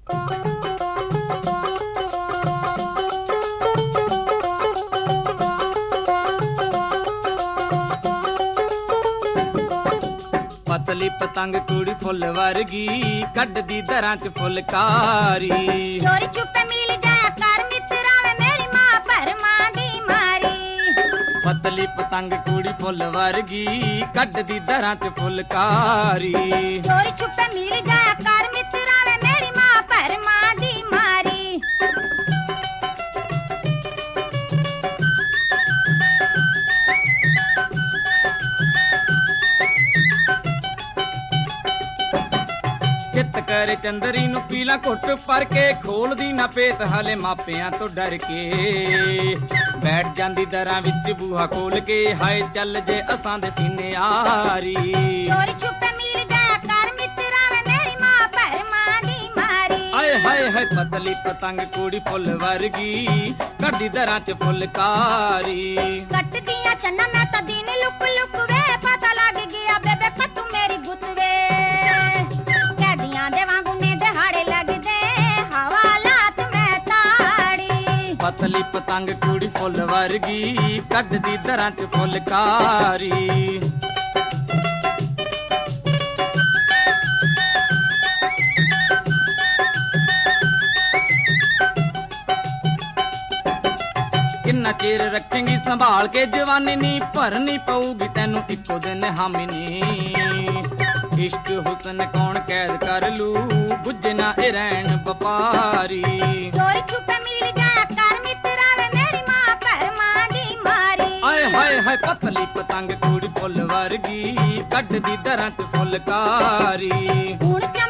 पतली पतंग कुड़ी फुल वर्गी कड्डदी दरां च फुलकारी चोरी छुपे मिल जाया कर मित्रा वे मेरी मां भरमा दी मारी पतली पतंग कुड़ी फुल वर्गी कड्डदी दरां च फुलकारी चोरी छुपे मिल जाया कर मित्रा वे मेरी मां भरमा दी मारी चित करे चंदरी नू पीला घुट भर के खोलदी ना पेत हाले मापियां तो डर के बैठ जांदी दरां विच बूहा खोल के हाय चल जे असां दे सीने आरी चोरी छुपे मिल जाया कर मित्रा वे मेरी मां भरमा दी मारी आए हाय हाय पतली पतंग कुड़ी फुल वर्गी कड्डी दरां च फुलकारी कटदियां चन्ना मैं तां दिन लुक लुक वे पता लग गया बेबे कट्टू मेरी गुत वे पतली पतंग कुड़ी फुल वर्गी कड्डदी दरां च फुलकारी किन्ना चेर रखेंगी संभाल के जवानी नी भरनी पऊगी तैनू इक्को दिन हामी नी इश्क हुसन कौन कैद कर लू बुझे ना ए रैन व्यापारी चोरी छुपे मिल जाया कर मित्रा वे मेरी मां भरमा दी मारी आए हाय हाय पतली पतंग कुड़ी फुल वर्गी कड्डदी दरां च फुलकारी